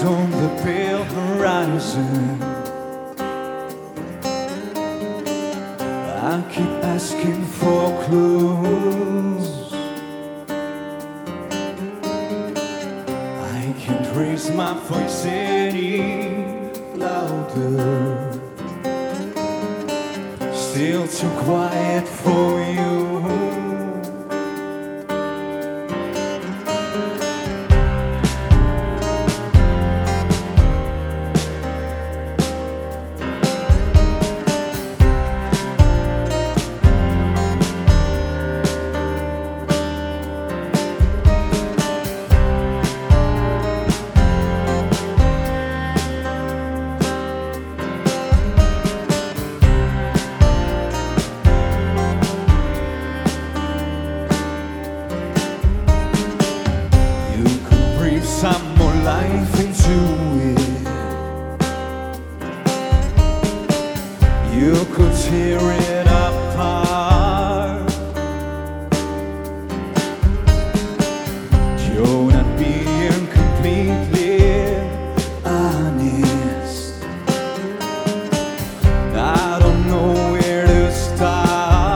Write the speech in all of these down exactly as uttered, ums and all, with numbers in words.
on the pale horizon. I keep asking for clues. I can't raise my voice any louder. Still too quiet for you. Some more life into it. You could tear it apart. You're not being completely honest. I don't know where to start.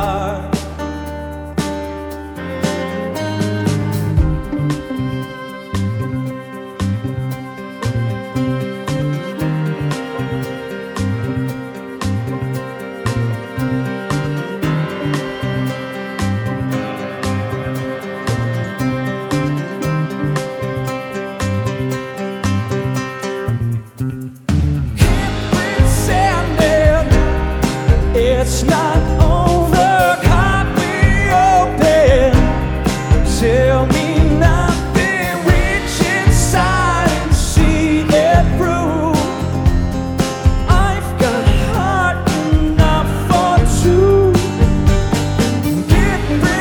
It's not over, cut me open. Tell me nothing, reach inside and see it through. I've got heart enough for two. Keep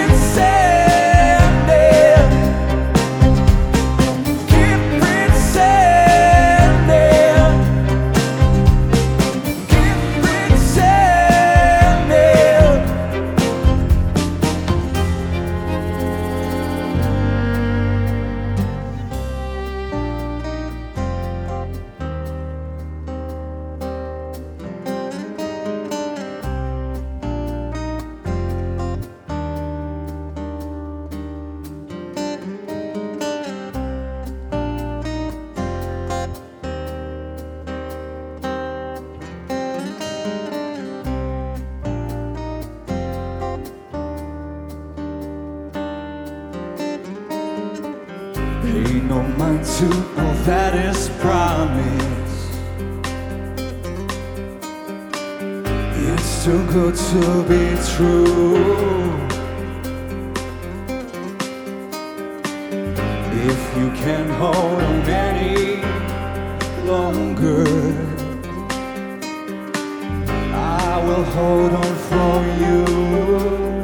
pretending, keep pretending, keep pretending. Pay no mind to all that is promised. It's too good to be true. If you can't hold on any longer, I will hold on for you.